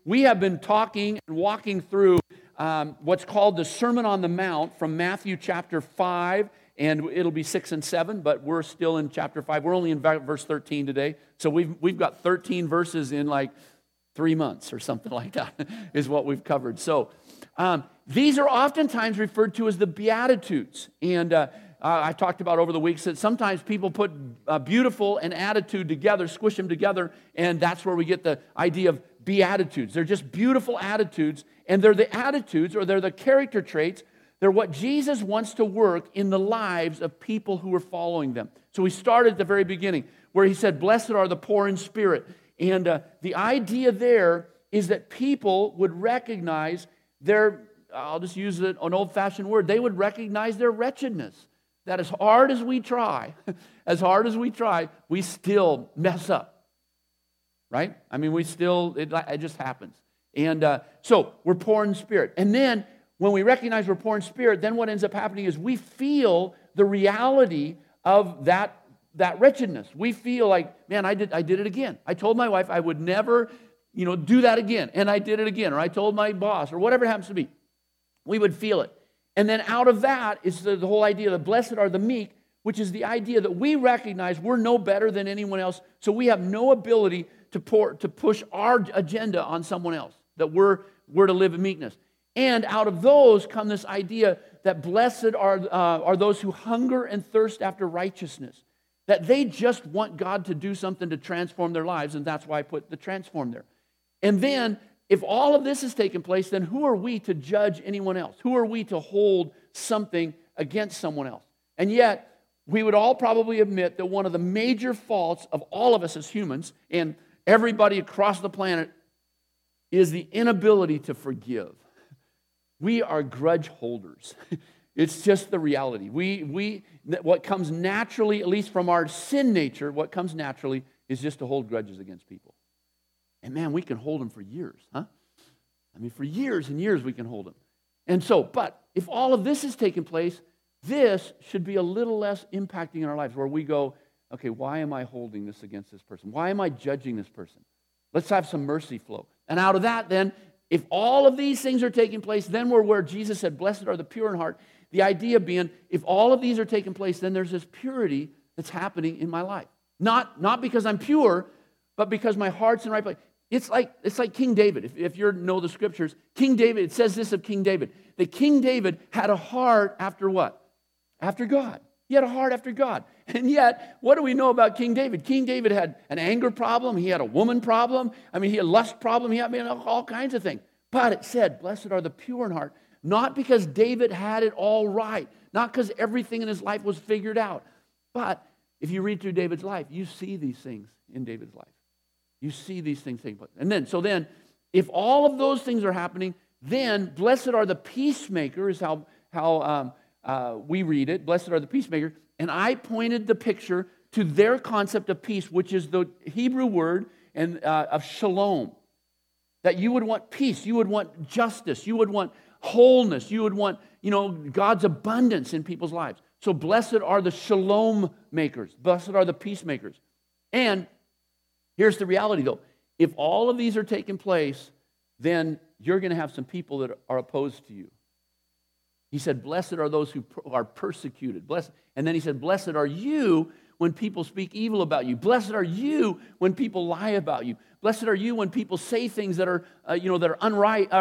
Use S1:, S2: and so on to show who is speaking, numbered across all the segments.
S1: we have been talking and walking through what's called the Sermon on the Mount from Matthew chapter 5, and it'll be 6 and 7, but we're still in chapter 5. We're only in verse 13 today, so we've got 13 verses in like 3 months or something like that is what we've covered. So these are oftentimes referred to as the Beatitudes, and I talked about over the weeks that sometimes people put beautiful and attitude together, squish them together, and that's where we get the idea of Beatitudes. They're just beautiful attitudes, and they're the attitudes, or they're the character traits. They're what Jesus wants to work in the lives of people who are following them. So we started at the very beginning, where he said, "Blessed are the poor in spirit." And the idea there is that people would recognize their, I'll just use an old-fashioned word, they would recognize their wretchedness. That as hard as we try, we still mess up. Right? I mean, it just happens. And so we're poor in spirit. And then when we recognize we're poor in spirit, then what ends up happening is we feel the reality of that wretchedness. We feel like, man, I did it again. I told my wife I would never, do that again. And I did it again. Or I told my boss, or whatever it happens to be. We would feel it. And then out of that is the whole idea that blessed are the meek, which is the idea that we recognize we're no better than anyone else, so we have no ability to push our agenda on someone else, that we're to live in meekness. And out of those come this idea that blessed are those who hunger and thirst after righteousness, that they just want God to do something to transform their lives, and that's why I put the transform there. And then, if all of this has taken place, then who are we to judge anyone else? Who are we to hold something against someone else? And yet, we would all probably admit that one of the major faults of all of us as humans, and everybody across the planet, is the inability to forgive. We are grudge holders. It's just the reality. What comes naturally, at least from our sin nature, what comes naturally is just to hold grudges against people. And man, we can hold them for years, huh? I mean, for years and years we can hold them. And so, but if all of this has taken place, this should be a little less impacting in our lives, where we go, okay, why am I holding this against this person? Why am I judging this person? Let's have some mercy flow. And out of that, then, if all of these things are taking place, then we're where Jesus said, blessed are the pure in heart. The idea being, if all of these are taking place, then there's this purity that's happening in my life. Not because I'm pure, but because my heart's in the right place. It's like King David. If you know the scriptures, King David, it says this of King David, that King David had a heart after what? After God. He had a heart after God. And yet, what do we know about King David? King David had an anger problem. He had a woman problem. I mean, he had a lust problem. He had all kinds of things. But it said, blessed are the pure in heart. Not because David had it all right. Not because everything in his life was figured out. But if you read through David's life, you see these things in David's life. You see these things taking place. And then, if all of those things are happening, then blessed are the peacemakers, how we read it. Blessed are the peacemakers. And I pointed the picture to their concept of peace, which is the Hebrew word of shalom. That you would want peace, you would want justice, you would want wholeness, you would want, God's abundance in people's lives. So blessed are the shalom makers. Blessed are the peacemakers. And here's the reality, though. If all of these are taking place, then you're going to have some people that are opposed to you. He said, blessed are those who are persecuted. Blessed. And then he said, blessed are you when people speak evil about you. Blessed are you when people lie about you. Blessed are you when people say things that are, that are unright,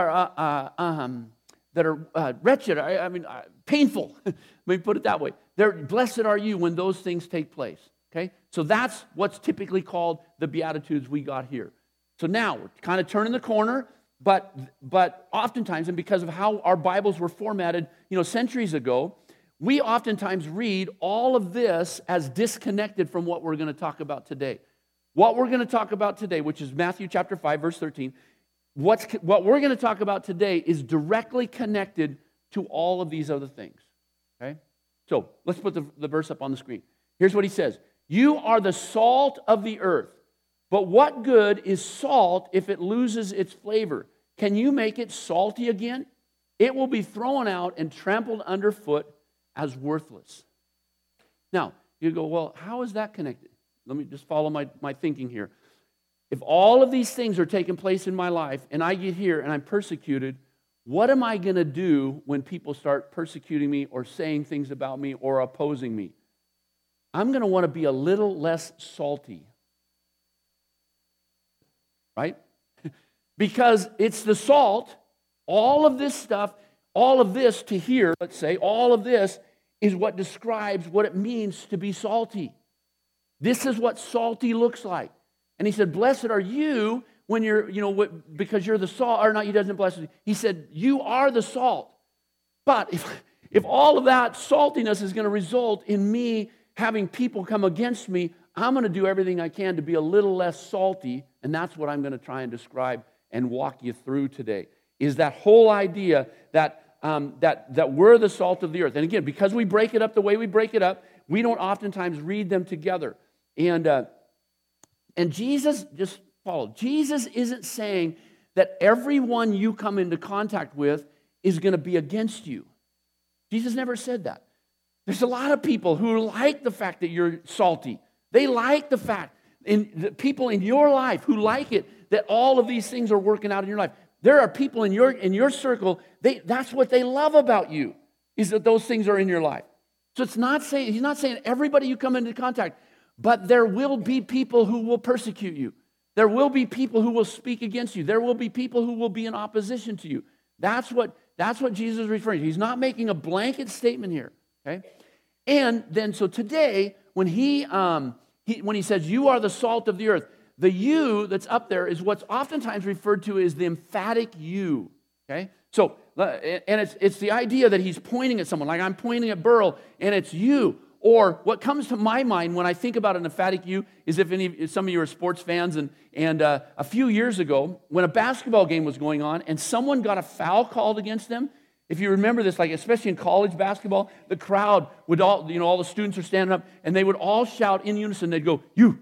S1: that are wretched. Painful. Let me put it that way. Blessed are you when those things take place. Okay, so that's what's typically called the Beatitudes we got here. So now we're kind of turning the corner, but oftentimes, and because of how our Bibles were formatted, centuries ago, we oftentimes read all of this as disconnected from what we're going to talk about today. What we're going to talk about today, which is Matthew chapter 5, verse 13, what we're going to talk about today is directly connected to all of these other things. Okay, so let's put the verse up on the screen. Here's what he says. You are the salt of the earth, but what good is salt if it loses its flavor? Can you make it salty again? It will be thrown out and trampled underfoot as worthless. Now, you go, well, how is that connected? Let me just follow my thinking here. if all of these things are taking place in my life and I get here and I'm persecuted, what am I going to do when people start persecuting me or saying things about me or opposing me? I'm going to want to be a little less salty. Right? Because it's the salt, all of this stuff, all of this to here, let's say, all of this is what describes what it means to be salty. This is what salty looks like. And he said, blessed are you when you're, because you're the salt, or not, he doesn't bless you. He said, you are the salt. But if all of that saltiness is going to result in me having people come against me, I'm going to do everything I can to be a little less salty, and that's what I'm going to try and describe and walk you through today, is that whole idea that we're the salt of the earth. And again, because we break it up the way we break it up, we don't oftentimes read them together. And Jesus, just follow, Jesus isn't saying that everyone you come into contact with is going to be against you. Jesus never said that. There's a lot of people who like the fact that you're salty. They like the fact, the people in your life who like it, that all of these things are working out in your life. There are people in your circle, that's what they love about you, is that those things are in your life. So he's not saying everybody you come into contact, but there will be people who will persecute you. There will be people who will speak against you. There will be people who will be in opposition to you. That's what Jesus is referring to. He's not making a blanket statement here, okay? And then, so today, when he says, you are the salt of the earth, the you that's up there is what's oftentimes referred to as the emphatic you, okay? So, and it's the idea that he's pointing at someone, like I'm pointing at Burl, and it's you. Or what comes to my mind when I think about an emphatic you is if some of you are sports fans, and a few years ago, when a basketball game was going on, and someone got a foul called against them. If you remember this, like especially in college basketball, the crowd would all the students are standing up, and they would all shout in unison. They'd go, you,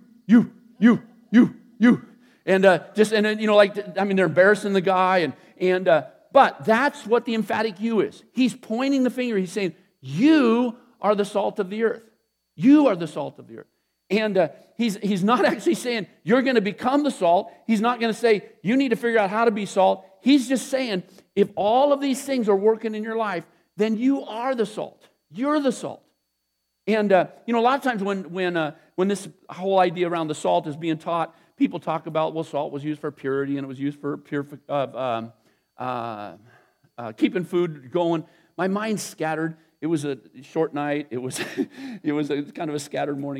S1: and they're embarrassing the guy, but that's what the emphatic you is. He's pointing the finger. He's saying, you are the salt of the earth. You are the salt of the earth. And he's not actually saying you're going to become the salt. He's not going to say you need to figure out how to be salt. He's just saying if all of these things are working in your life, then you are the salt. You're the salt. And a lot of times when this whole idea around the salt is being taught, people talk about, well, salt was used for purity and it was used for keeping food going. My mind's scattered. It was a short night. It was kind of a scattered morning.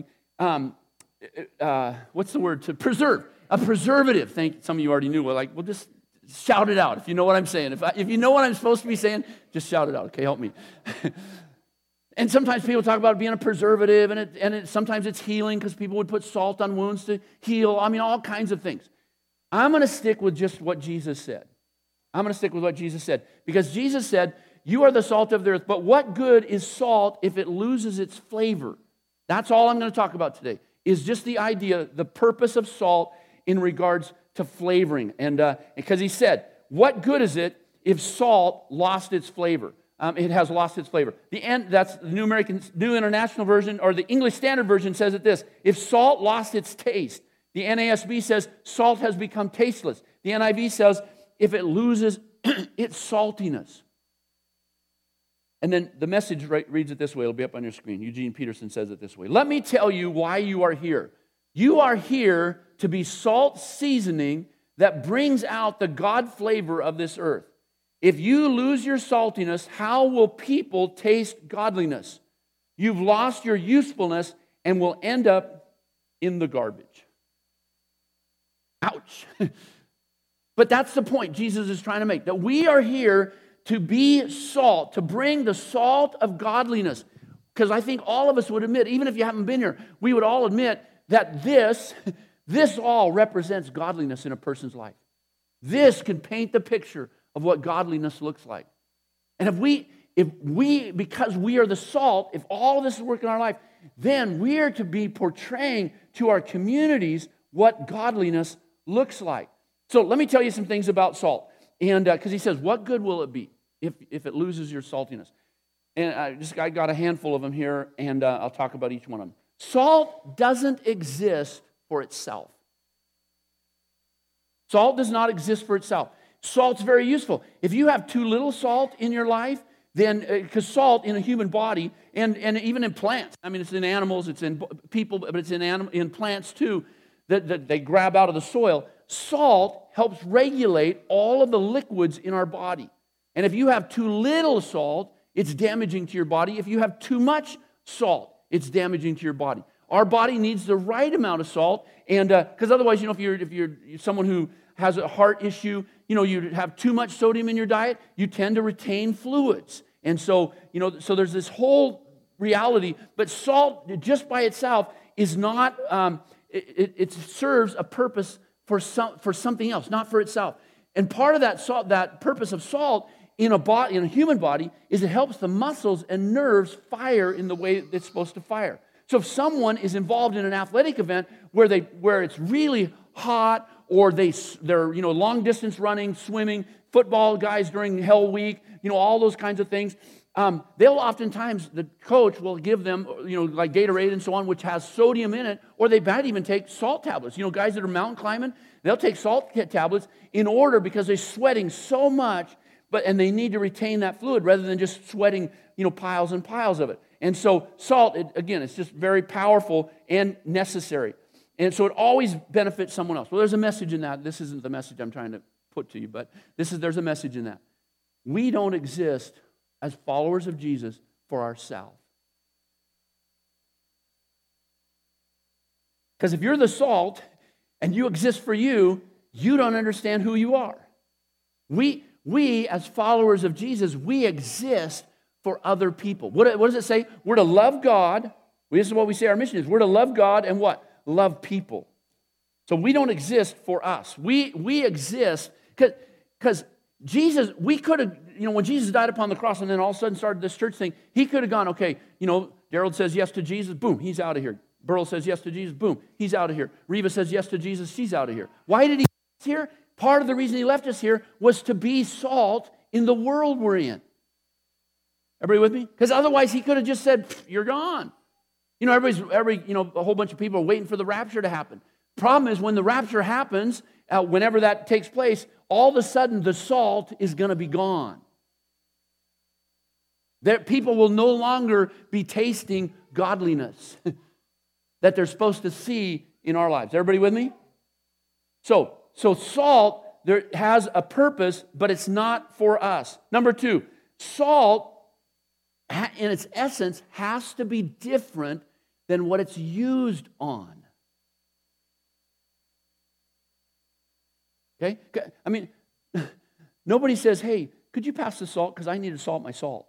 S1: What's the word? To preserve. A preservative. Some of you already knew. Well, just shout it out if you know what I'm saying. If you know what I'm supposed to be saying, just shout it out. Okay, help me. And sometimes people talk about it being a preservative, and sometimes it's healing because people would put salt on wounds to heal. I mean, all kinds of things. I'm going to stick with just what Jesus said. Because Jesus said, you are the salt of the earth, but what good is salt if it loses its flavor? That's all I'm going to talk about today, is just the idea, the purpose of salt in regards to flavoring. And because he said, what good is it if salt lost its flavor? It has lost its flavor. That's the New International Version, or the English Standard Version says it this: if salt lost its taste. The NASB says salt has become tasteless. The NIV says if it loses its saltiness. And then the Message reads it this way. It'll be up on your screen. Eugene Peterson says it this way: let me tell you why you are here. You are here to be salt seasoning that brings out the God flavor of this earth. If you lose your saltiness, how will people taste godliness? You've lost your usefulness and will end up in the garbage. Ouch. But that's the point Jesus is trying to make, that we are here to be salt, to bring the salt of godliness. Because I think all of us would admit, even if you haven't been here, we would all admit that this all represents godliness in a person's life. This can paint the picture of what godliness looks like. And if we, because we are the salt, if all of this is working in our life, then we are to be portraying to our communities what godliness looks like. So let me tell you some things about salt. And because he says, what good will it be if it loses your saltiness? And I got a handful of them here, and I'll talk about each one of them. Salt doesn't exist for itself. Salt does not exist for itself. Salt's very useful. If you have too little salt in your life, then, because salt in a human body, and even in plants, I mean, it's in animals, it's in people, but it's in plants too, that they grab out of the soil. Salt helps regulate all of the liquids in our body. And if you have too little salt, it's damaging to your body. If you have too much salt, it's damaging to your body. Our body needs the right amount of salt, and because otherwise, if you're someone who has a heart issue, you have too much sodium in your diet, you tend to retain fluids. And so, so there's this whole reality, but salt just by itself is not, it serves a purpose for something else, not for itself. And part of that salt, that purpose of salt in a human body, is it helps the muscles and nerves fire in the way it's supposed to fire. So if someone is involved in an athletic event where it's really hot, or they're long distance running, swimming, football guys during Hell Week, all those kinds of things, they'll oftentimes, the coach will give them, like Gatorade and so on, which has sodium in it, or they might even take salt tablets. Guys that are mountain climbing, they'll take salt tablets because they're sweating so much, and they need to retain that fluid rather than just sweating, piles and piles of it. And so salt, it's just very powerful and necessary. And so it always benefits someone else. Well, there's a message in that. This isn't the message I'm trying to put to you, but there's a message in that. We don't exist as followers of Jesus for ourselves. Because if you're the salt and you exist for you, you don't understand who you are. We as followers of Jesus, we exist for other people. What does it say? We're to love God. This is what we say our mission is. We're to love God and what? Love people. So we don't exist for us. We exist because Jesus, we could have, when Jesus died upon the cross and then all of a sudden started this church thing, he could have gone, okay, Daryl says yes to Jesus, boom, he's out of here. Burl says yes to Jesus, boom, he's out of here. Reva says yes to Jesus, she's out of here. Why did he leave us here? Part of the reason he left us here was to be salt in the world we're in. Everybody with me? Because otherwise he could have just said, you're gone. A whole bunch of people are waiting for the rapture to happen. Problem is, when the rapture happens, whenever that takes place, all of a sudden the salt is going to be gone. That people will no longer be tasting godliness that they're supposed to see in our lives. Everybody with me? So salt there has a purpose, but it's not for us. Number 2, salt in its essence has to be different than what it's used on. Okay? I mean, nobody says, hey, could you pass the salt? Because I need to salt my salt.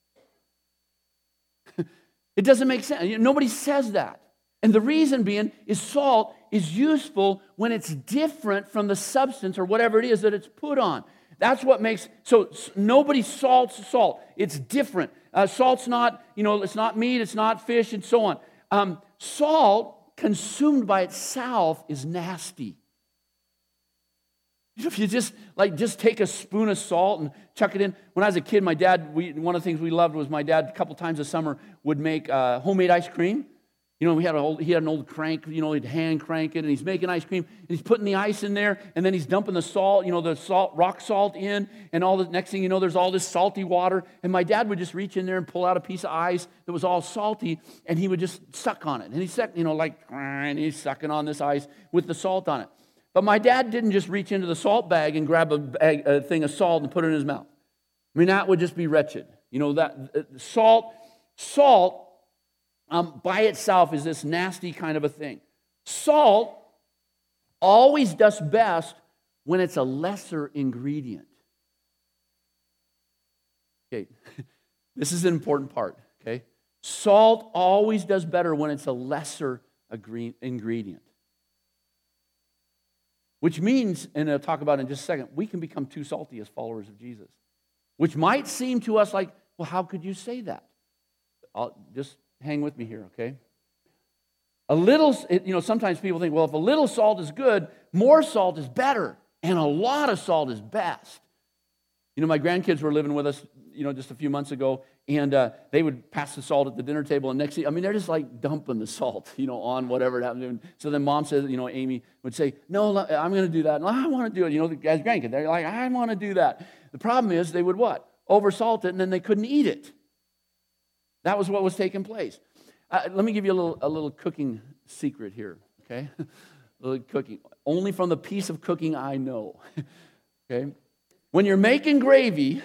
S1: It doesn't make sense. Nobody says that. And the reason being is salt is useful when it's different from the substance or whatever it is that it's put on. That's what makes, so nobody salts salt. It's different. Salt's not, it's not meat, it's not fish, and so on. Salt consumed by itself is nasty. If you just take a spoon of salt and chuck it in. When I was a kid, my dad, one of the things we loved was my dad a couple times a summer would make homemade ice cream. He had an old crank, he'd hand crank it, and he's making ice cream, and he's putting the ice in there, and then he's dumping the salt, rock salt in, and all the next thing you know, there's all this salty water, and my dad would just reach in there and pull out a piece of ice that was all salty, and he would just suck on it, and he's he's sucking on this ice with the salt on it. But my dad didn't just reach into the salt bag and grab a thing of salt and put it in his mouth. I mean, that would just be wretched. That salt by itself is this nasty kind of a thing. Salt always does best when it's a lesser ingredient. Okay, this is an important part, okay? Salt always does better when it's a lesser ingredient. Which means, and I'll talk about it in just a second, we can become too salty as followers of Jesus. Which might seem to us like, well, how could you say that? Just hang with me here, okay? Sometimes people think, well, if a little salt is good, more salt is better, and a lot of salt is best. My grandkids were living with us just a few months ago, and they would pass the salt at the dinner table, and next thing, they're just like dumping the salt, on whatever it happened. So then Mom says, Amy would say, no, I'm going to do that. And I want to do it. The guys grandkids, they're like, I want to do that. The problem is they would what? Oversalt it, and then they couldn't eat it. That was what was taking place. Let me give you a little cooking secret here, okay? A little cooking, only from the piece of cooking I know, okay? When you're making gravy,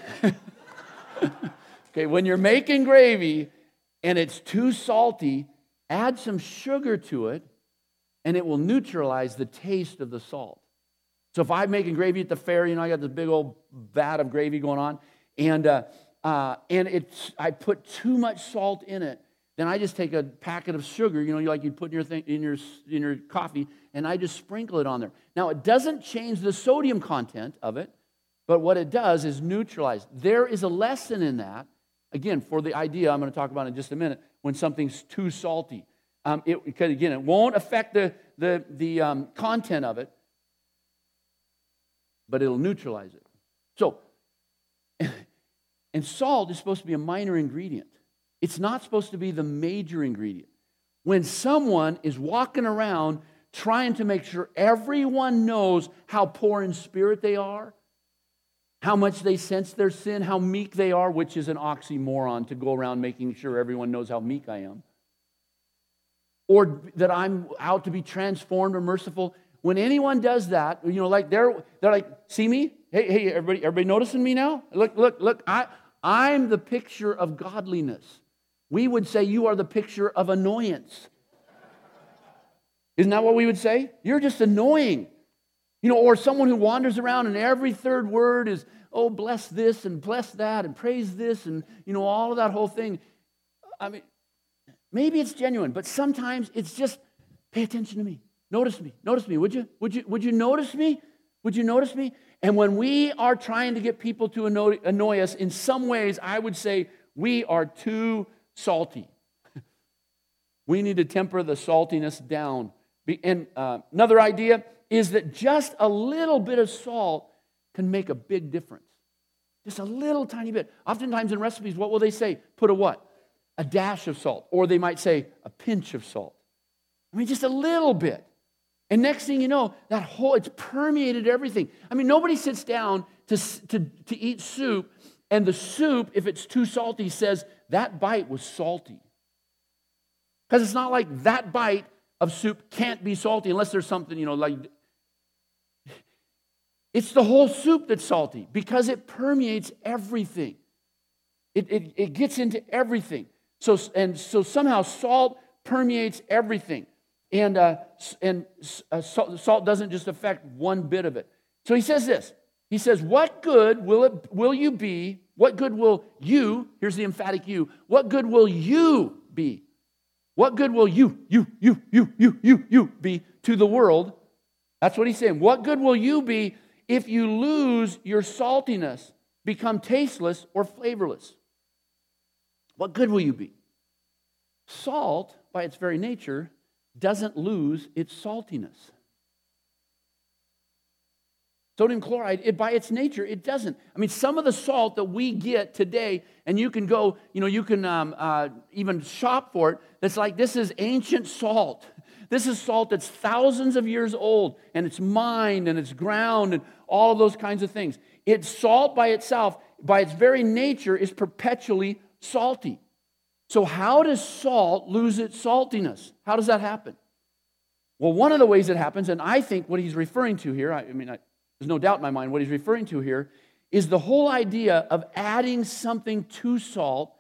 S1: when you're making gravy and it's too salty, add some sugar to it, and it will neutralize the taste of the salt. So if I'm making gravy at the fair, I got this big old vat of gravy going on, and I put too much salt in it, then I just take a packet of sugar, like you'd put in your coffee, and I just sprinkle it on there. Now, it doesn't change the sodium content of it, but what it does is neutralize. There is a lesson in that, again, for the idea I'm going to talk about in just a minute, when something's too salty. Because, again, it won't affect the content of it, but it'll neutralize it. So, and salt is supposed to be a minor ingredient. It's not supposed to be the major ingredient. When someone is walking around trying to make sure everyone knows how poor in spirit they are, how much they sense their sin, how meek they are, which is an oxymoron to go around making sure everyone knows how meek I am, or that I'm out to be transformed or merciful. When anyone does that, like they're like, see me? Hey, everybody noticing me now? Look, I'm the picture of godliness. We would say you are the picture of annoyance. Isn't that what we would say? You're just annoying. Or someone who wanders around and every third word is, oh, bless this and bless that and praise this and, all of that whole thing. Maybe it's genuine, but sometimes it's just, pay attention to me. Notice me, would you? Would you notice me? Would you notice me? And when we are trying to get people to annoy us, in some ways, I would say we are too salty. We need to temper the saltiness down. And another idea is that just a little bit of salt can make a big difference. Just a little tiny bit. Oftentimes in recipes, what will they say? Put a what? A dash of salt. Or they might say a pinch of salt. Just a little bit. And next thing you know, it's permeated everything. Nobody sits down to eat soup, and the soup, if it's too salty, says, that bite was salty. Because it's not like that bite of soup can't be salty unless there's something, like... It's the whole soup that's salty because it permeates everything. It gets into everything. So somehow salt permeates everything. And salt doesn't just affect one bit of it. So he says this. He says, what good will you be? What good will you, here's the emphatic you, what good will you be? What good will you be to the world? That's what he's saying. What good will you be if you lose your saltiness, become tasteless or flavorless? What good will you be? Salt, by its very nature, doesn't lose its saltiness. Sodium chloride, by its nature, it doesn't. Some of the salt that we get today, and you can go, you can even shop for it, that's like, this is ancient salt. This is salt that's thousands of years old, and it's mined, and it's ground, and all of those kinds of things. It's salt by itself, by its very nature, is perpetually salty. So how does salt lose its saltiness? How does that happen? Well, one of the ways it happens, and I think what he's referring to here, there's no doubt in my mind what he's referring to here, is the whole idea of adding something to salt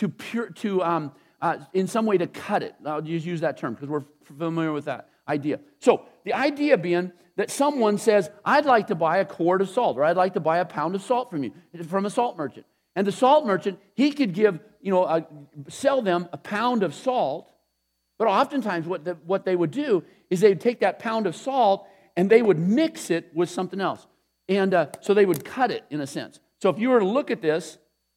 S1: in some way to cut it. I'll just use that term because we're familiar with that idea. So the idea being that someone says, I'd like to buy a quart of salt, or I'd like to buy a pound of salt from a salt merchant. And the salt merchant, he could give, sell them a pound of salt, but oftentimes what they would do is they would take that pound of salt and they would mix it with something else. And so they would cut it in a sense. So if you were to look at this,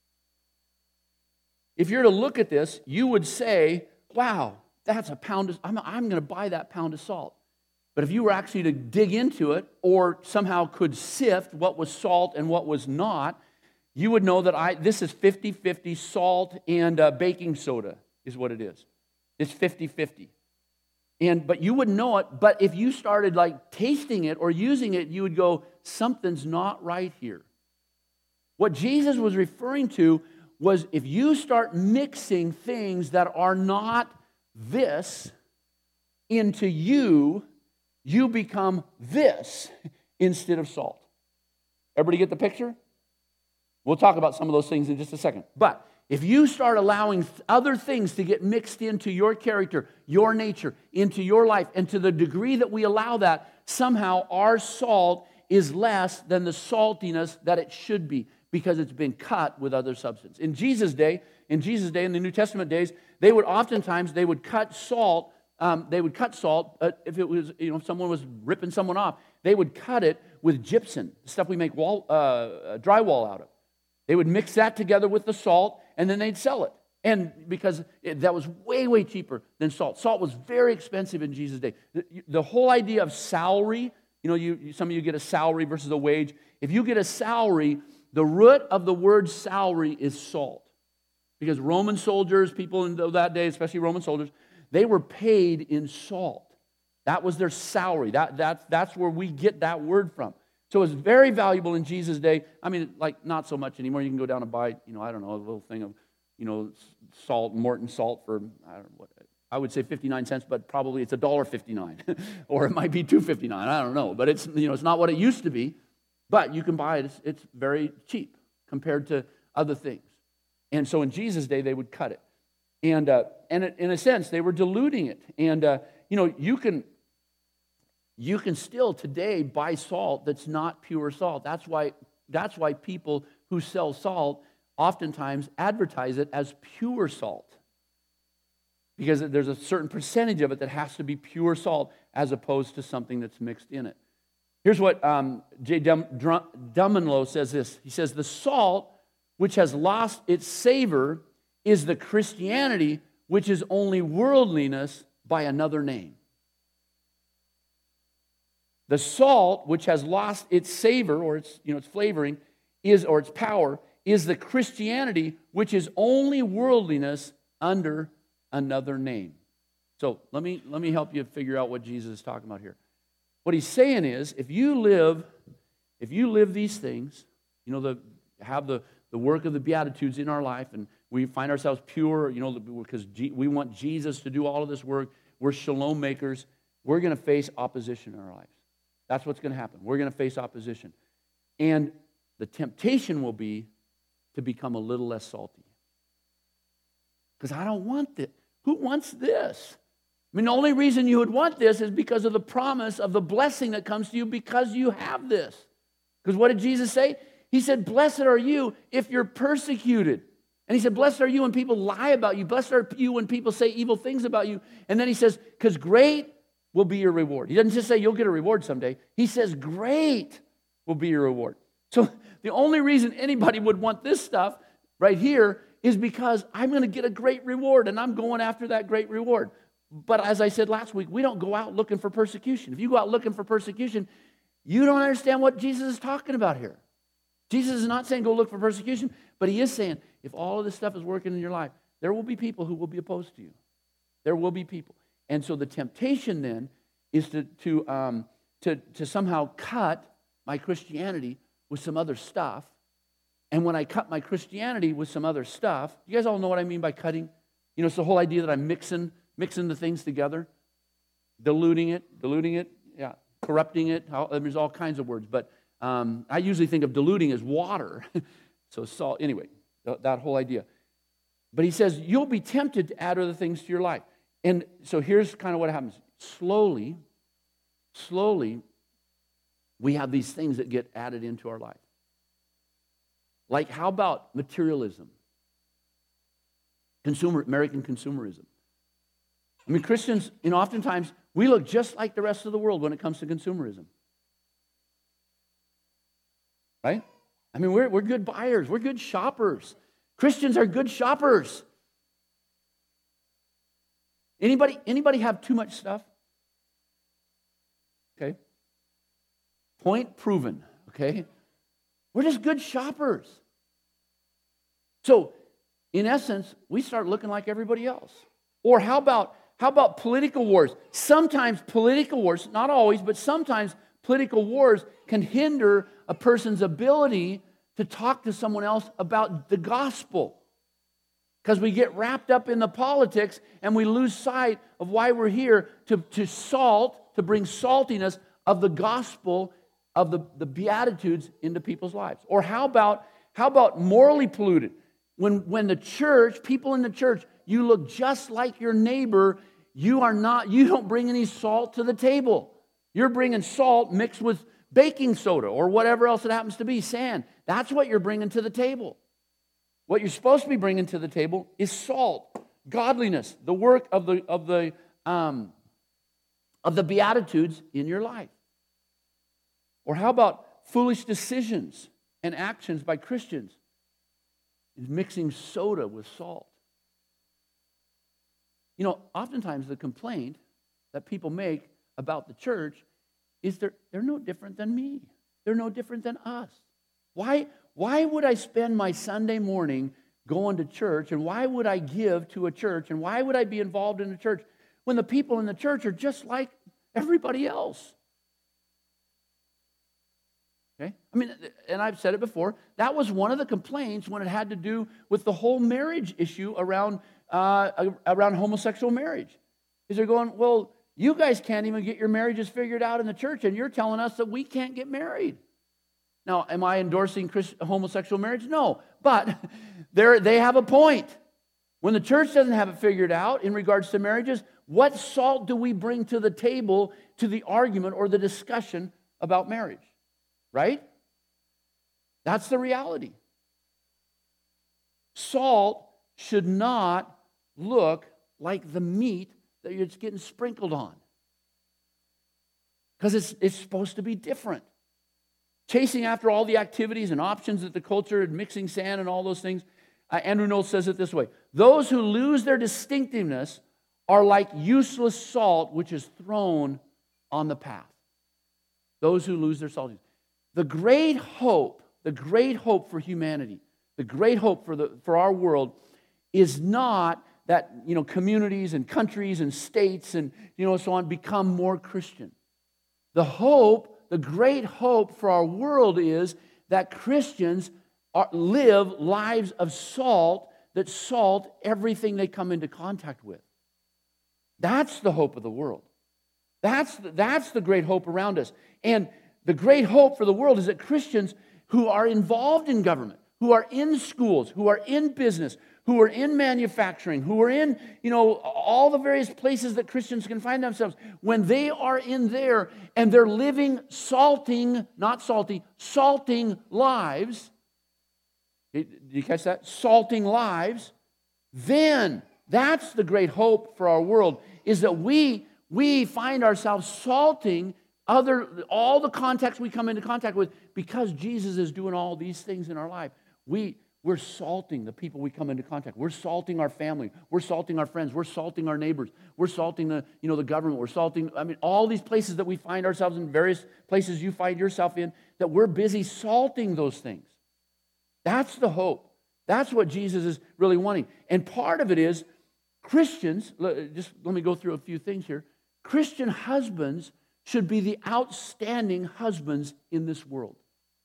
S1: you would say, wow, that's a pound of, I'm going to buy that pound of salt. But if you were actually to dig into it or somehow could sift what was salt and what was not, you would know that this is 50-50 salt and baking soda is what it is. It's 50-50. But you wouldn't know it, but if you started like tasting it or using it, you would go, something's not right here. What Jesus was referring to was if you start mixing things that are not this into you, you become this instead of salt. Everybody get the picture? We'll talk about some of those things in just a second. But if you start allowing other things to get mixed into your character, your nature, into your life, and to the degree that we allow that, somehow our salt is less than the saltiness that it should be because it's been cut with other substance. In Jesus' day, in the New Testament days, they would cut salt. If it was, if someone was ripping someone off, they would cut it with gypsum, the stuff we make drywall out of. They would mix that together with the salt, and then they'd sell it. And because that was way, way cheaper than salt. Salt was very expensive in Jesus' day. The whole idea of salary, some of you get a salary versus a wage. If you get a salary, the root of the word salary is salt. Because Roman soldiers, people in that day, especially Roman soldiers, they were paid in salt. That was their salary. That's where we get that word from. So it was very valuable in Jesus' day. I mean, like not so much anymore. You can go down and buy, a little thing of, salt, Morton salt for, I would say 59 cents, but probably it's $1.59. Or it might be $2.59. I don't know. But it's, it's not what it used to be. But you can buy it. It's very cheap compared to other things. And so in Jesus' day, they would cut it. And in a sense, they were diluting it. And, you can still today buy salt that's not pure salt. That's why people who sell salt oftentimes advertise it as pure salt. Because there's a certain percentage of it that has to be pure salt as opposed to something that's mixed in it. Here's what J. Dumenlow says this. He says, the salt which has lost its savor is the Christianity which is only worldliness by another name. The salt, which has lost its savor or its flavoring, or its power, is the Christianity which is only worldliness under another name. So let me help you figure out what Jesus is talking about here. What he's saying is, if you live these things, have the work of the Beatitudes in our life, and we find ourselves pure, because we want Jesus to do all of this work. We're shalom makers. We're going to face opposition in our lives. That's what's going to happen. We're going to face opposition. And the temptation will be to become a little less salty. Because I don't want this. Who wants this? I mean, the only reason you would want this is because of the promise of the blessing that comes to you because you have this. Because what did Jesus say? He said, blessed are you if you're persecuted. And he said, blessed are you when people lie about you. Blessed are you when people say evil things about you. And then he says, because great will be your reward. He doesn't just say you'll get a reward someday. He says great will be your reward. So the only reason anybody would want this stuff right here is because I'm going to get a great reward and I'm going after that great reward. But as I said last week, we don't go out looking for persecution. If you go out looking for persecution, you don't understand what Jesus is talking about here. Jesus is not saying go look for persecution, but he is saying if all of this stuff is working in your life, there will be people who will be opposed to you. There will be people. And so the temptation then is to somehow cut my Christianity with some other stuff. And when I cut my Christianity with some other stuff, you guys all know what I mean by cutting? It's the whole idea that I'm mixing the things together, diluting it, yeah, corrupting it. There's all kinds of words, but I usually think of diluting as water. So salt, anyway, that whole idea. But he says, you'll be tempted to add other things to your life. And so here's kind of what happens. Slowly, we have these things that get added into our life. Like, how about materialism? American consumerism. I mean, Christians, oftentimes, we look just like the rest of the world when it comes to consumerism. Right? I mean, we're good buyers. We're good shoppers. Christians are good shoppers. Anybody have too much stuff? Okay. Point proven. Okay. We're just good shoppers. So, in essence, we start looking like everybody else. Or how about political wars? Sometimes political wars, not always, but sometimes political wars can hinder a person's ability to talk to someone else about the gospel. Because we get wrapped up in the politics and we lose sight of why we're here to bring saltiness of the gospel of the Beatitudes into people's lives. Or how about morally polluted? When the church, people in the church, you look just like your neighbor, you don't bring any salt to the table. You're bringing salt mixed with baking soda or whatever else it happens to be, sand. That's what you're bringing to the table. What you're supposed to be bringing to the table is salt, godliness, the work of the Beatitudes in your life. Or how about foolish decisions and actions by Christians is mixing soda with salt? You know, oftentimes the complaint that people make about the church is they're no different than me. They're no different than us. Why would I spend my Sunday morning going to church, and why would I give to a church, and why would I be involved in a church when the people in the church are just like everybody else? Okay? I mean, and I've said it before, that was one of the complaints when it had to do with the whole marriage issue around homosexual marriage. Is they're going, well, you guys can't even get your marriages figured out in the church, and you're telling us that we can't get married. Now, am I endorsing homosexual marriage? No, but they have a point. When the church doesn't have it figured out in regards to marriages, what salt do we bring to the table to the argument or the discussion about marriage? Right? That's the reality. Salt should not look like the meat that it's getting sprinkled on. Because it's supposed to be different. Chasing after all the activities and options that the culture and mixing sand and all those things. Andrew Knowles says it this way: those who lose their distinctiveness are like useless salt which is thrown on the path. Those who lose their saltiness. The great hope for humanity, the great hope for our world is not that, you know, communities and countries and states and, you know, so on become more Christian. The great hope for our world is that Christians live lives of salt that salt everything they come into contact with. That's the hope of the world. That's the great hope around us. And the great hope for the world is that Christians who are involved in government, who are in schools, who are in business, who are in manufacturing, who are in, you know, all the various places that Christians can find themselves, when they are in there and they're living salting lives, did you catch that? Salting lives, then that's the great hope for our world, is that we find ourselves salting all the contexts we come into contact with, because Jesus is doing all these things in our life. We're salting the people we come into contact. We're salting our family. We're salting our friends. We're salting our neighbors. We're salting the government. We're salting, all these places that we find ourselves in, various places you find yourself in, that we're busy salting those things. That's the hope. That's what Jesus is really wanting. And part of it is Christians, just let me go through a few things here. Christian husbands should be the outstanding husbands in this world.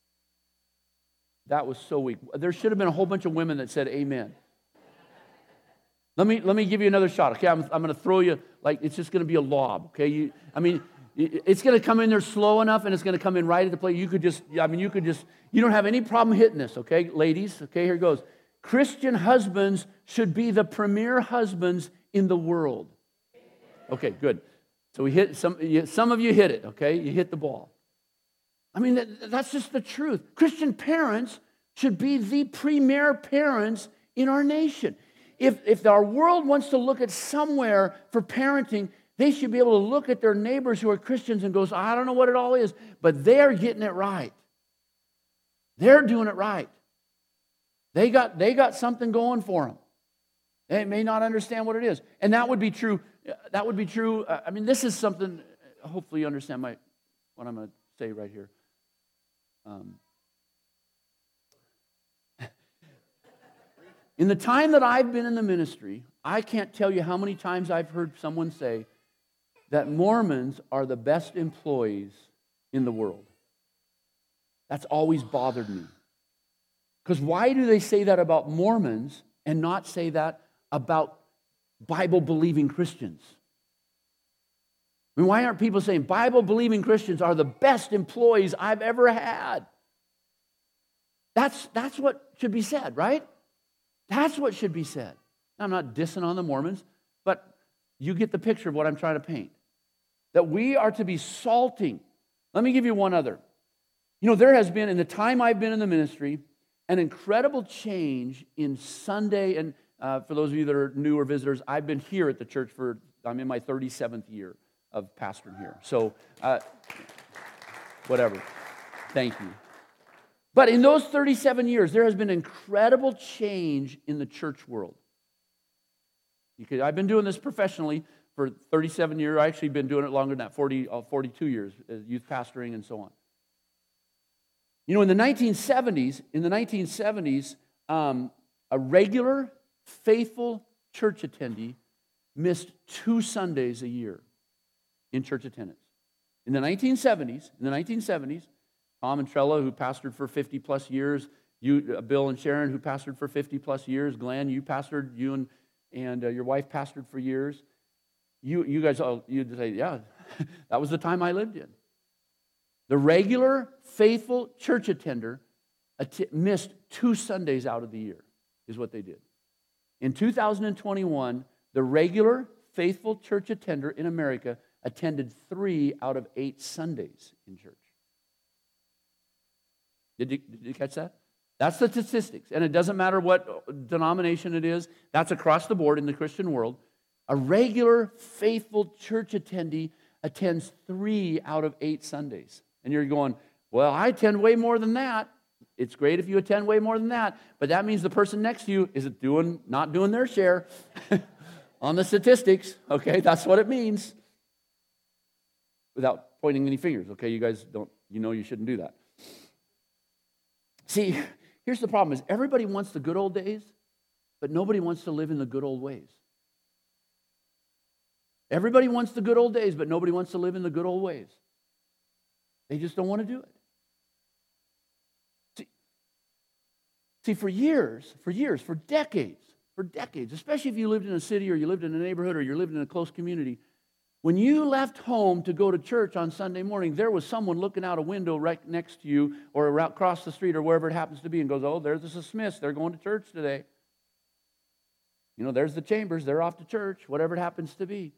S1: That was so weak. There should have been a whole bunch of women that said amen. Let me give you another shot. Okay, I'm going to throw you, like it's just going to be a lob. Okay, it's going to come in there slow enough, and it's going to come in right at the plate. You don't have any problem hitting this. Okay, ladies. Okay, here it goes. Christian husbands should be the premier husbands in the world. Okay, good. So we hit some of you hit it. Okay, you hit the ball. That's just the truth. Christian parents should be the premier parents in our nation. If our world wants to look at somewhere for parenting, they should be able to look at their neighbors who are Christians and goes, I don't know what it all is, but they're getting it right. They're doing it right. They got something going for them. They may not understand what it is. And that would be true. This is something, hopefully you understand what I'm going to say right here. In the time that I've been in the ministry, I can't tell you how many times I've heard someone say that Mormons are the best employees in the world. That's always bothered me. Because why do they say that about Mormons and not say that about Bible-believing Christians? I mean, why aren't people saying Bible-believing Christians are the best employees I've ever had? That's what should be said, right? That's what should be said. I'm not dissing on the Mormons, but you get the picture of what I'm trying to paint. That we are to be salting. Let me give you one other. You know, there has been, in the time I've been in the ministry, an incredible change in Sunday, and for those of you that are new or visitors, I've been here at the church I'm in my 37th year of pastoring here. So, whatever. Thank you. But in those 37 years, there has been incredible change in the church world. I've been doing this professionally for 37 years. I've actually been doing it longer than that, 42 years, as youth pastoring and so on. You know, in the 1970s, a regular, faithful church attendee missed 2 Sundays a year in church attendance. In the 1970s, Tom and Trella, who pastored for 50-plus years, Bill and Sharon, who pastored for 50-plus years, Glenn, you and your wife pastored for years. You guys, you'd say, yeah, that was the time I lived in. The regular, faithful church attender missed 2 Sundays out of the year, is what they did. In 2021, the regular, faithful church attender in America attended 3 out of 8 Sundays in church. Did you catch that? That's the statistics. And it doesn't matter what denomination it is. That's across the board in the Christian world. A regular, faithful church attendee attends 3 out of 8 Sundays. And you're going, well, I attend way more than that. It's great if you attend way more than that, but that means the person next to you is not doing their share on the statistics. Okay, that's what it means. Without pointing any fingers. Okay, you guys you shouldn't do that. See, here's the problem: is everybody wants the good old days, but nobody wants to live in the good old ways. Everybody wants the good old days, but nobody wants to live in the good old ways. They just don't want to do it. See, for decades, especially if you lived in a city or you lived in a neighborhood or you lived in a close community, when you left home to go to church on Sunday morning, there was someone looking out a window right next to you or across the street or wherever it happens to be and goes, oh, there's the Smiths. They're going to church today. You know, there's the Chambers. They're off to church, whatever it happens to be.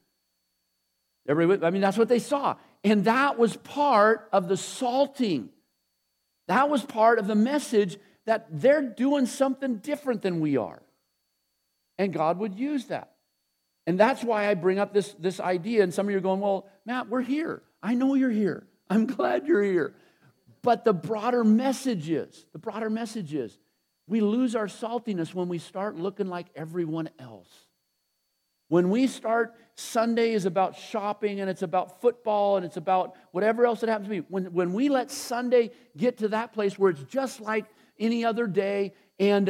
S1: That's what they saw. And that was part of the salting. That was part of the message that they're doing something different than we are. And God would use that. And that's why I bring up this idea. And some of you are going, well, Matt, we're here. I know you're here. I'm glad you're here. But the broader message is, we lose our saltiness when we start looking like everyone else. When we start, Sunday is about shopping and it's about football and it's about whatever else it happens to be. When we let Sunday get to that place where it's just like any other day and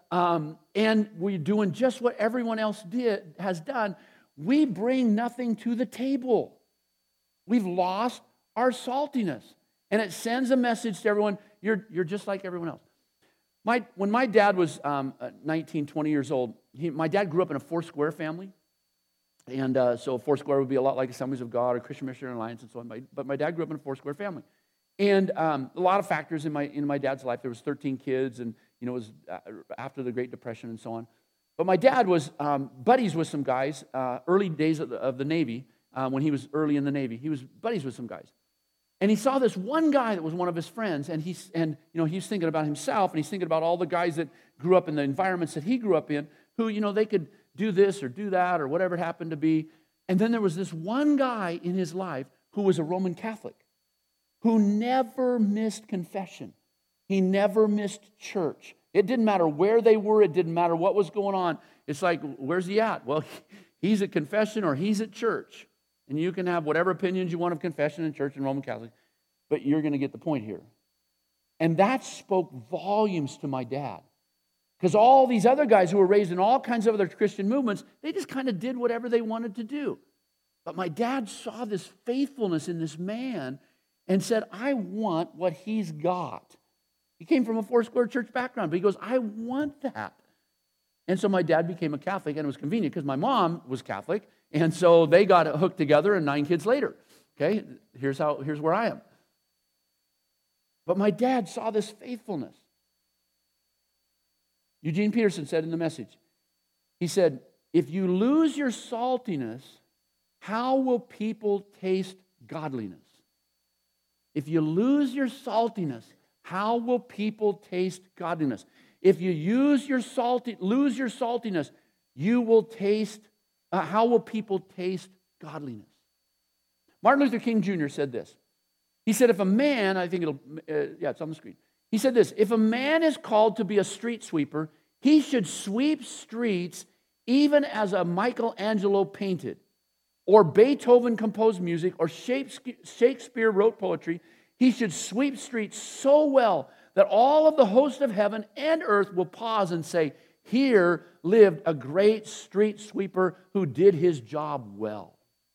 S1: we're doing just what everyone else has done, we bring nothing to the table. We've lost our saltiness. And it sends a message to everyone, you're just like everyone else. When my dad was 19, 20 years old, my dad grew up in a Foursquare family. And so Foursquare would be a lot like Assemblies of God or Christian Missionary Alliance and so on. But my dad grew up in a Foursquare family. And a lot of factors in my dad's life. There was 13 kids, and it was after the Great Depression and so on. But my dad was buddies with some guys, early days of the Navy, when he was early in the Navy. He was buddies with some guys. And he saw this one guy that was one of his friends, and he's thinking about himself, and he's thinking about all the guys that grew up in the environments that he grew up in, who, they could do this or do that or whatever it happened to be. And then there was this one guy in his life who was a Roman Catholic, who never missed confession. He never missed church. It didn't matter where they were. It didn't matter what was going on. It's like, where's he at? Well, he's at confession or he's at church. And you can have whatever opinions you want of confession and church and Roman Catholic, but you're going to get the point here. And that spoke volumes to my dad. Because all these other guys who were raised in all kinds of other Christian movements, they just kind of did whatever they wanted to do. But my dad saw this faithfulness in this man and said, I want what he's got. He came from a four-square church background, but he goes, I want that. And so my dad became a Catholic, and it was convenient because my mom was Catholic, and so they got hooked together, and 9 kids later. Okay, here's where I am. But my dad saw this faithfulness. Eugene Peterson said in the Message, he said, if you lose your saltiness, how will people taste godliness? If you lose your saltiness, how will people taste godliness? If you lose your saltiness, you will taste, how will people taste godliness? Martin Luther King Jr. said this. He said, if a man, I think it's on the screen. He said this, if a man is called to be a street sweeper, he should sweep streets even as a Michelangelo painted, or Beethoven composed music, or Shakespeare wrote poetry. He should sweep streets so well that all of the host of heaven and earth will pause and say, here lived a great street sweeper who did his job well.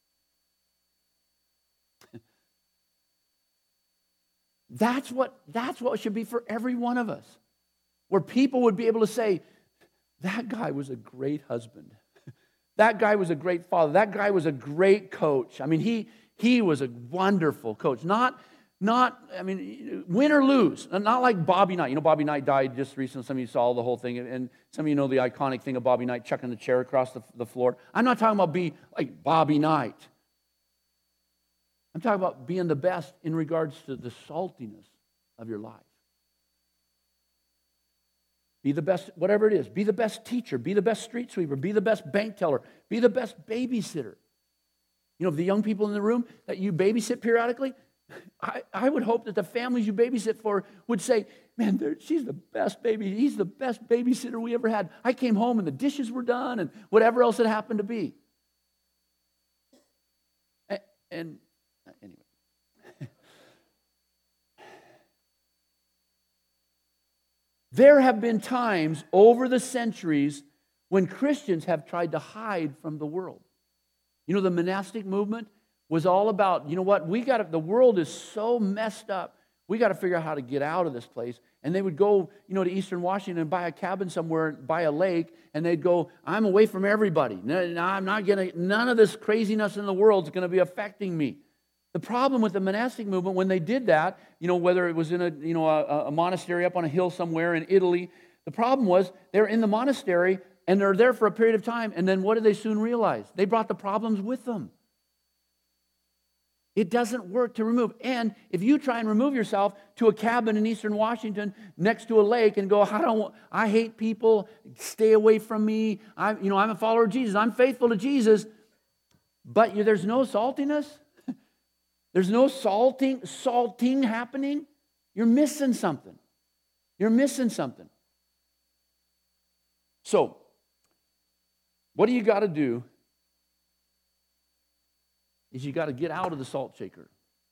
S1: That's what it should be for every one of us. Where people would be able to say, that guy was a great husband. That guy was a great father. That guy was a great coach. I mean, he was a wonderful coach. Not win or lose. Not like Bobby Knight. You know, Bobby Knight died just recently. Some of you saw the whole thing. And some of you know the iconic thing of Bobby Knight chucking the chair across the floor. I'm not talking about being like Bobby Knight. I'm talking about being the best in regards to the saltiness of your life. Be the best, whatever it is. Be the best teacher. Be the best street sweeper. Be the best bank teller. Be the best babysitter. You know, the young people in the room that you babysit periodically, I would hope that the families you babysit for would say, man, she's the best baby. He's the best babysitter we ever had. I came home and the dishes were done and whatever else it happened to be. And anyway. There have been times over the centuries when Christians have tried to hide from the world. You know, the monastic movement was all about, you know what, the world is so messed up, we got to figure out how to get out of this place. And they would go, you know, to Eastern Washington and buy a cabin somewhere by a lake, and they'd go, I'm away from everybody. None of this craziness in the world is going to be affecting me. The problem with the monastic movement, when they did that, you know, whether it was in a monastery up on a hill somewhere in Italy, the problem was they're in the monastery and they're there for a period of time, and then what did they soon realize? They brought the problems with them. It doesn't work to remove. And if you try and remove yourself to a cabin in Eastern Washington next to a lake and go, I hate people, stay away from me, I'm a follower of Jesus, I'm faithful to Jesus, but there's no saltiness, there's no salting happening, you're missing something. You're missing something. So, what do you got to do is you got to get out of the salt shaker.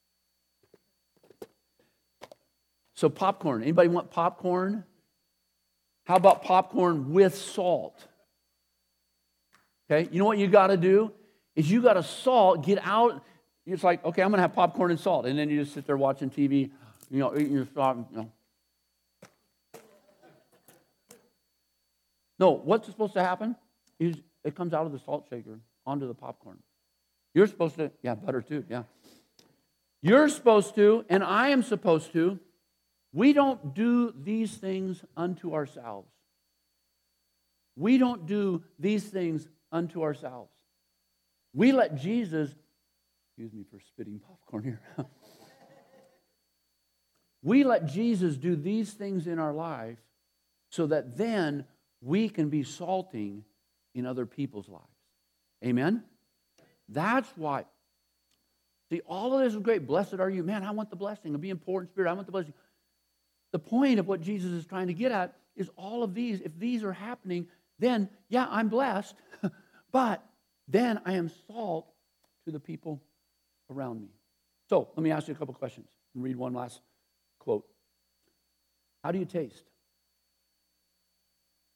S1: So popcorn. Anybody want popcorn? How about popcorn with salt? Okay, you know what you got to do? Is you got to get out. It's like, okay, I'm going to have popcorn and salt. And then you just sit there watching TV, eating your salt. No, what's supposed to happen is it comes out of the salt shaker onto the popcorn. You're supposed to, butter too, You're supposed to, and I am supposed to, we don't do these things unto ourselves. We don't do these things unto ourselves. We let Jesus, excuse me for spitting popcorn here. We let Jesus do these things in our life so that then we can be salting in other people's lives. Amen? That's why. See, all of this is great. Blessed are you. Man, I want the blessing. To be in poor in spirit, I want the blessing. The point of what Jesus is trying to get at is all of these, if these are happening, then, I'm blessed, but then I am salt to the people around me. So, let me ask you a couple questions and read one last quote. How do you taste?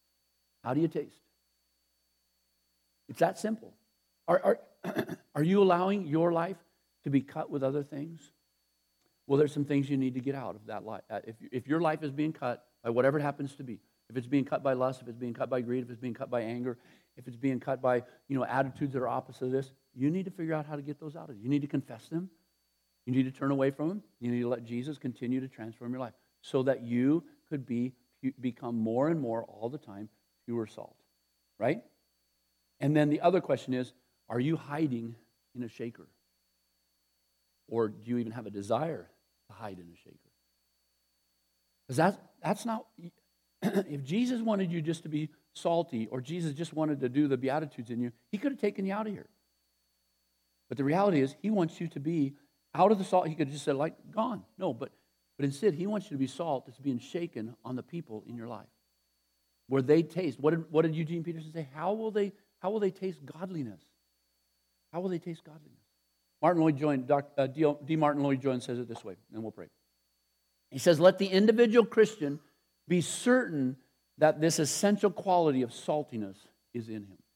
S1: How do you taste? It's that simple. Are you allowing your life to be cut with other things? Well, there's some things you need to get out of that life. If your life is being cut by whatever it happens to be, if it's being cut by lust, if it's being cut by greed, if it's being cut by anger, if it's being cut by attitudes that are opposite of this, you need to figure out how to get those out of you. You need to confess them. You need to turn away from them. You need to let Jesus continue to transform your life so that you could become more and more all the time pure salt, right? And then the other question is, are you hiding in a shaker? Or do you even have a desire to hide in a shaker? Because that's not... If Jesus wanted you just to be salty, or Jesus just wanted to do the Beatitudes in you, he could have taken you out of here. But the reality is, he wants you to be out of the salt. He could have just said, like, gone. No, but instead, he wants you to be salt that's being shaken on the people in your life. Where they taste. What did Eugene Peterson say? How will they taste godliness? How will they taste godliness? Martin Lloyd-Jones, D. Martin Lloyd-Jones says it this way, and we'll pray. He says, let the individual Christian be certain that this essential quality of saltiness is in him.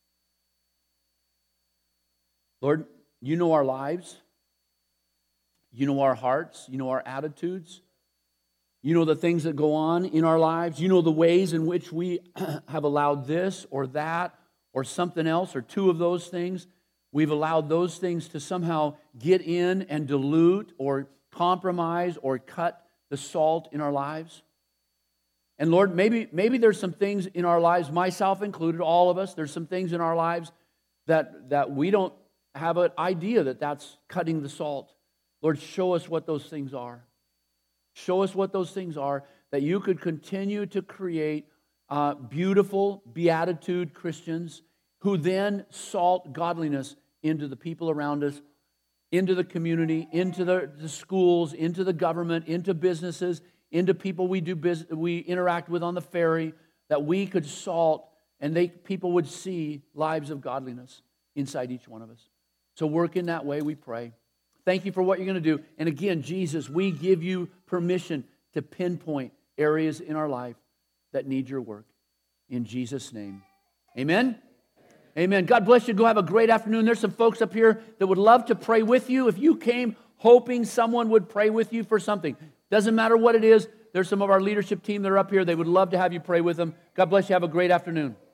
S1: Lord, you know our lives. You know our hearts. You know our attitudes. You know the things that go on in our lives. You know the ways in which we have allowed this or that or something else or two of those things. We've allowed those things to somehow get in and dilute or compromise or cut the salt in our lives. And Lord, maybe there's some things in our lives, myself included, all of us, there's some things in our lives that we don't have an idea that that's cutting the salt. Lord, show us what those things are. Show us what those things are, that you could continue to create beautiful, beatitude Christians who then salt godliness into the people around us, into the community, into the schools, into the government, into businesses, into people we interact with on the ferry, that we could salt and people would see lives of godliness inside each one of us. So work in that way, we pray. Thank you for what you're going to do. And again, Jesus, we give you permission to pinpoint areas in our life that need your work. In Jesus' name, amen? Amen. God bless you. Go have a great afternoon. There's some folks up here that would love to pray with you. If you came hoping someone would pray with you for something, doesn't matter what it is, there's some of our leadership team that are up here. They would love to have you pray with them. God bless you. Have a great afternoon.